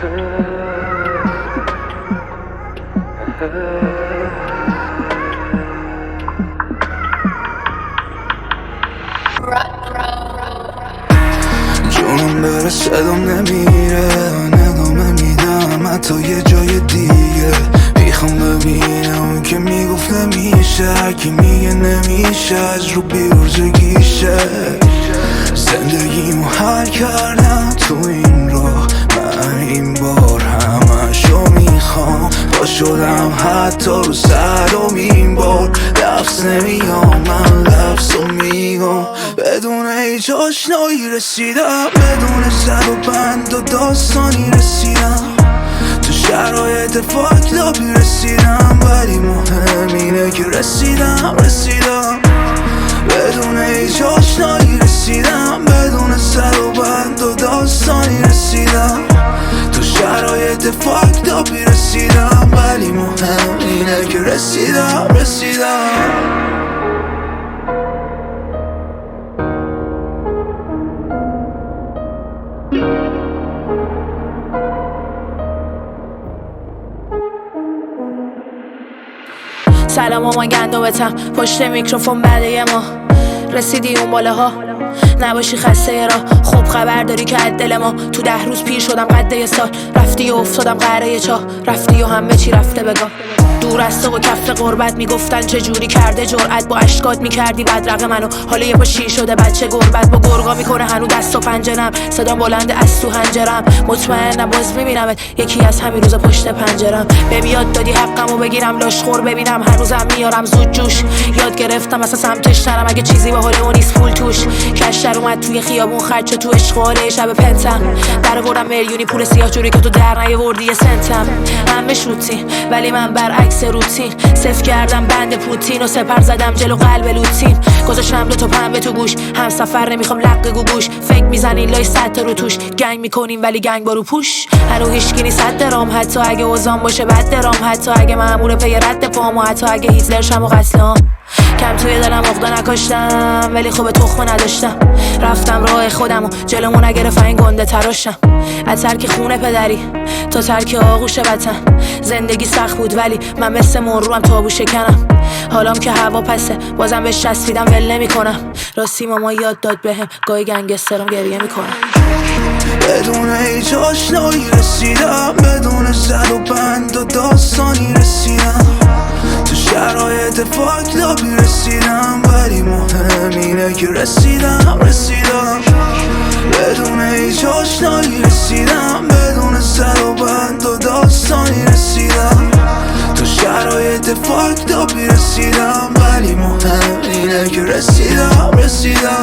جونم بره صدام نمیره، ندامه میدم حتی یه جای دیگه. میخوام ببینم اون که میگفت نمیشه، هرکی میگه نمیشه از رو بیرزگیشه. زندگیمو حل کردم تو این راه، من این بار همشو میخوام. پا شدم حتی رو صدامین بار، لفظ نمیام من لفظو میگم. بدون هیچ آشنایی رسیدم، بدون زد و بند و داستانی رسیدم. تو شرایط فاکلابی رسیدم، ولی مهم اینه که رسیدم. بدون هیچ آشنایی رسیدم، بدون سر و بند و داستانی رسیدم. تو شرایط فاکلابی رسیدم، ولی مهم اینه که رسیدم. سلام مامان گندمتم پشت میکروفون بعد یه ماه رسیدی اون بالاها، نباشی خسته راه. خوب خبر داری که از دل ما تو 10 روز پیر شدم قد یه سال. رفتی و افتادم قهره چاه، رفتی و همه چی رفته بگاه. دور از تو و کف غربت میگفتن چه جوری کرده جرأت، با اشکات میکردی بدرقه منو. حالا یه پا شیر شده بچه گربت، با گرگا میکنه هنو دست و پنجرم. صدام بلند از تو هنجرم، مطمئنم باز میبینمت یکی از همین روزا پشت پنجرم. به یاد دادی حقمو بگیرم، لاشخور ببینم هنوزم میارم زود جوش. یاد گرفتم اصلا سمتش نرم اگه چیزی به حال اون نیست پول توش. کشتر اومد توی خیابون خرج تو اشغاله شب پنتم. در آوردم میلیونی پول سیاه جوری که تو در نیاوردی یه سنتم. همه شوتی ولی من برعکس روتین، صفر کردم بند پوتین و سپر زدم جلو قلب لوتین. گذاشتم 2 تا پنبه تو گوش، هم سفر نمیخوام لق گوگوش. فکر میزنین لای 100 تا رو توش، گنگ میکنین ولی گنگ با رو پوش. هنو هیچکی نیست حد درام، حتی اگه اوزان باشه بد درام. حتی اگه مأمور پی رد پام، و حتی اگه هیتلر شم و قتلام. کم توی دلم عقده نکاشتم ولی خوب تخمه نداشتم. رفتم راه خودم و جلومو نگرفت این گنده تراشم. از ترک خونه پدری تا ترک آغوش وطن، زندگی سخت بود ولی من مثل مروم تابو شکنم. حالام که هوا پسه بازم بهش چسبیدم ول نمی‌کنم. راستی ماما یاد داد بهم گاهی گنگسترم گریه میکنم. بدون هیچ آشنایی رسیدم، بدون زد و بند و داستانی رسیدم. تو شرایط فاکلابی رسیدم، ولی مهم اینه که رسیدم. بدون هیچ آشنایی رسیدم، بدون زد و بند و داستانی رسیدم. تو شرایط فاکلابی رسیدم، ولی مهم اینه که رسیدم.